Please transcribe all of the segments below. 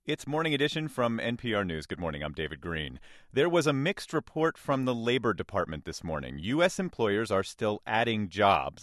It's Morning Edition from NPR News. Good morning, I'm David Green. There was a mixed report from the Labor Department this morning. U.S. employers are still adding jobs,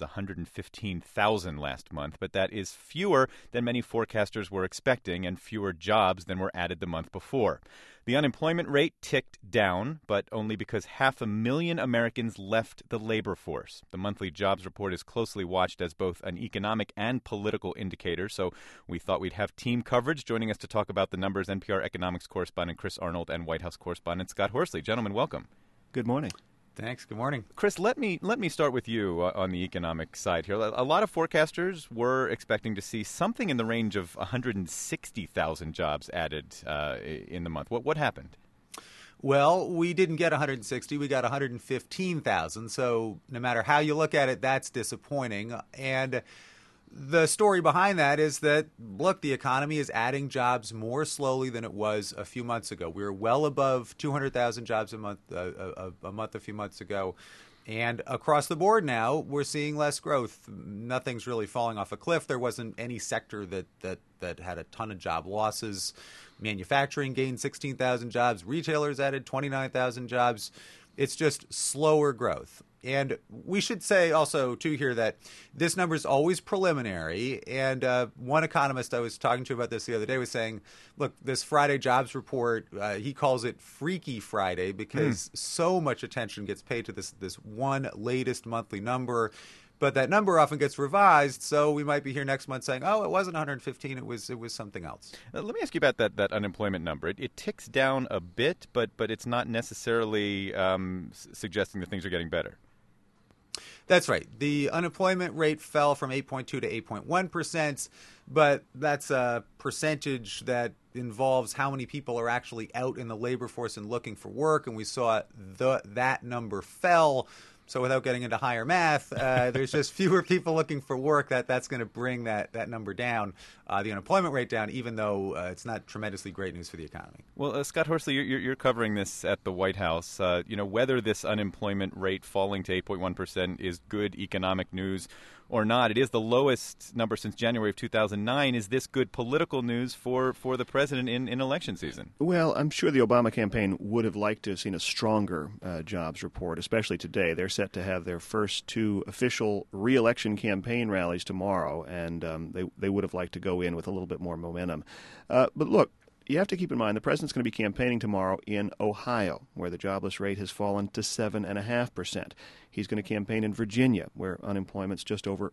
115,000 last month, but that is fewer than many forecasters were expecting and fewer jobs than were added the month before. The unemployment rate ticked down, but only because 500,000 Americans left the labor force. The monthly jobs report is closely watched as both an economic and political indicator, so we thought we'd have team coverage. Joining us to talk about the numbers, NPR economics correspondent Chris Arnold and White House correspondent Scott Horsley. Gentlemen, welcome. Good morning. Thanks. Good morning. Chris, let me start with you on the economic side here. A lot of forecasters were expecting to see something in the range of 160,000 jobs added in the month. What happened? Well, we didn't get 160. We got 115,000. So no matter how you look at it, that's disappointing. And the story behind that is that, look, the economy is adding jobs more slowly than it was a few months ago. We were well above 200,000 jobs a month a few months ago. And across the board now, we're seeing less growth. Nothing's really falling off a cliff. There wasn't any sector that had a ton of job losses. Manufacturing gained 16,000 jobs. Retailers added 29,000 jobs. It's just slower growth. And we should say also, too, here that this number is always preliminary. And one economist I was talking to about this the other day was saying, look, this Friday jobs report, he calls it Freaky Friday because so much attention gets paid to this one latest monthly number. But that number often gets revised, so we might be here next month saying, oh, it wasn't 115, it was something else. Let me ask you about that unemployment number. It ticks down a bit, but it's not necessarily suggesting that things are getting better. That's right. The unemployment rate fell from 8.2 to 8.1%, but that's a percentage that involves how many people are actually out in the labor force and looking for work, and we saw that number fell. So without getting into higher math, there's just fewer people looking for work. That's going to bring that number down, the unemployment rate down, even though it's not tremendously great news for the economy. Well, Scott Horsley, you're covering this at the White House. Whether this unemployment rate falling to 8.1% is good economic news or not, it is the lowest number since January of 2009. Is this good political news for the president in election season? Well, I'm sure the Obama campaign would have liked to have seen a stronger jobs report, especially today. They're set to have their first two official re-election campaign rallies tomorrow, and they would have liked to go in with a little bit more momentum. But look, you have to keep in mind the president's going to be campaigning tomorrow in Ohio, where the jobless rate has fallen to 7.5%. He's going to campaign in Virginia, where unemployment's just over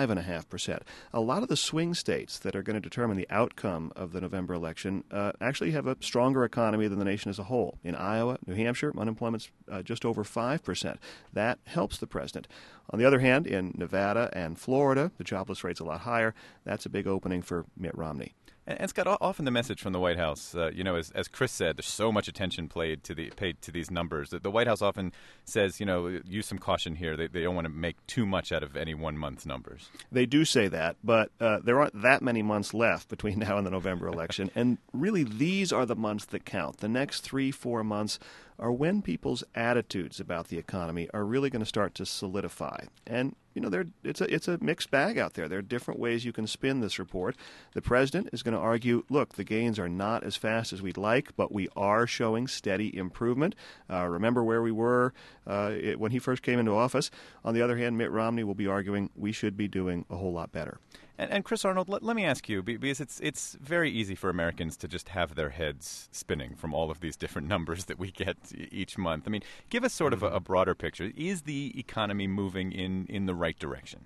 5.5%. A lot of the swing states that are going to determine the outcome of the November election actually have a stronger economy than the nation as a whole. In Iowa, New Hampshire, unemployment's just over 5%. That helps the president. On the other hand, in Nevada and Florida, the jobless rate's a lot higher. That's a big opening for Mitt Romney. And Scott, often the message from the White House, as Chris said, there's so much attention paid to these numbers. The White House often says, use some caution here. They don't want to make too much out of any 1 month's numbers. They do say that, but there aren't that many months left between now and the November election. And really, these are the months that count. The next 3-4 months are when people's attitudes about the economy are really going to start to solidify. And it's a mixed bag out there. There are different ways you can spin this report. The president is going to argue, look, the gains are not as fast as we'd like, but we are showing steady improvement. Remember where we were when he first came into office. On the other hand, Mitt Romney will be arguing we should be doing a whole lot better. And Chris Arnold, let me ask you, because it's very easy for Americans to just have their heads spinning from all of these different numbers that we get each month. I mean, give us sort of a broader picture. Is the economy moving in the right direction?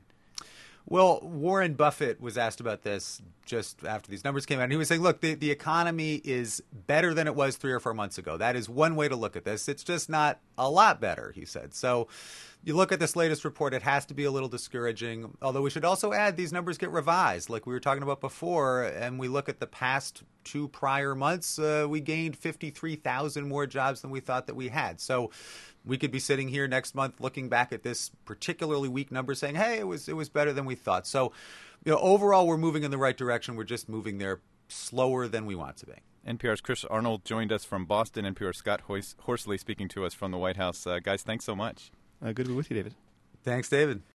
Well, Warren Buffett was asked about this just after these numbers came out. And he was saying, look, the economy is better than it was 3 or 4 months ago. That is one way to look at this. It's just not a lot better, he said. So you look at this latest report, it has to be a little discouraging. Although we should also add these numbers get revised, like we were talking about before. And we look at the past 2 prior months, we gained 53,000 more jobs than we thought that we had. So we could be sitting here next month looking back at this particularly weak number saying, hey, it was better than we thought. So, overall, we're moving in the right direction. We're just moving there slower than we want to be. NPR's Chris Arnold joined us from Boston. NPR's Scott Horsley speaking to us from the White House. Guys, thanks so much. Good to be with you, David. Thanks, David.